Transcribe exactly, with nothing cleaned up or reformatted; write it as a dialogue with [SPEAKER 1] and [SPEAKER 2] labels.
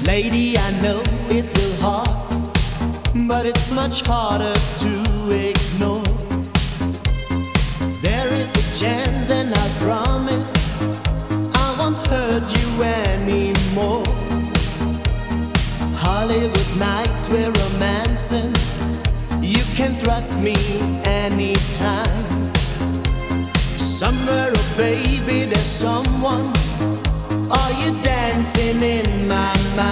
[SPEAKER 1] Lady, I know it will hurt, but it's much harder to ignore. There is a chance and I promise I won't hurt you anymore. Hollywood nights, we're romancing. You can trust me anytime. Somewhere, oh baby, there's someone. Are you dancing in my mind?